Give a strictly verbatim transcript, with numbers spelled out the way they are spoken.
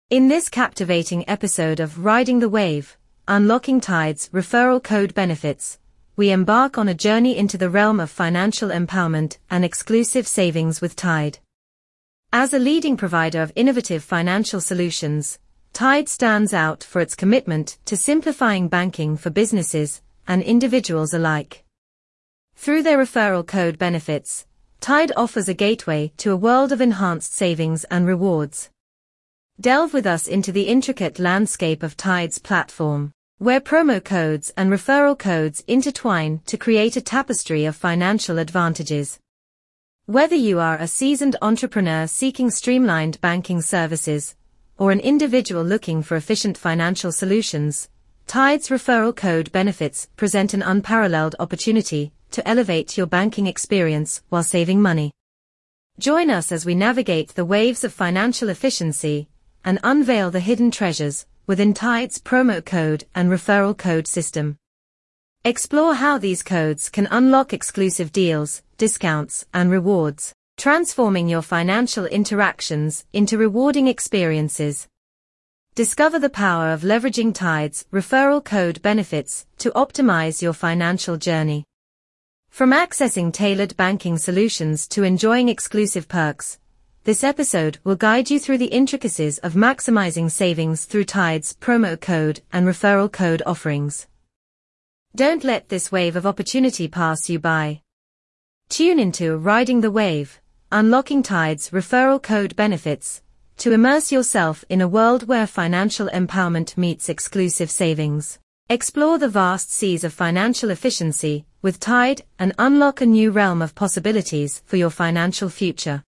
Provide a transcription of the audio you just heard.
In this captivating episode of Riding the Wave, Unlocking Tide's Referral Code Benefits, we embark on a journey into the realm of financial empowerment and exclusive savings with Tide. As a leading provider of innovative financial solutions, Tide stands out for its commitment to simplifying banking for businesses and individuals alike. Through their referral code benefits, Tide offers a gateway to a world of enhanced savings and rewards. Delve with us into the intricate landscape of Tide's platform, where promo codes and referral codes intertwine to create a tapestry of financial advantages. Whether you are a seasoned entrepreneur seeking streamlined banking services, or an individual looking for efficient financial solutions, Tide's referral code benefits present an unparalleled opportunity to elevate your banking experience while saving money. Join us as we navigate the waves of financial efficiency and unveil the hidden treasures within Tide's promo code and referral code system. Explore how these codes can unlock exclusive deals, discounts, and rewards, transforming your financial interactions into rewarding experiences. Discover the power of leveraging Tide's referral code benefits to optimize your financial journey. From accessing tailored banking solutions to enjoying exclusive perks, this episode will guide you through the intricacies of maximizing savings through Tide's promo code and referral code offerings. Don't let this wave of opportunity pass you by. Tune into Riding the Wave, Unlocking Tide's Referral Code Benefits, to immerse yourself in a world where financial empowerment meets exclusive savings. Explore the vast seas of financial efficiency with Tide and unlock a new realm of possibilities for your financial future.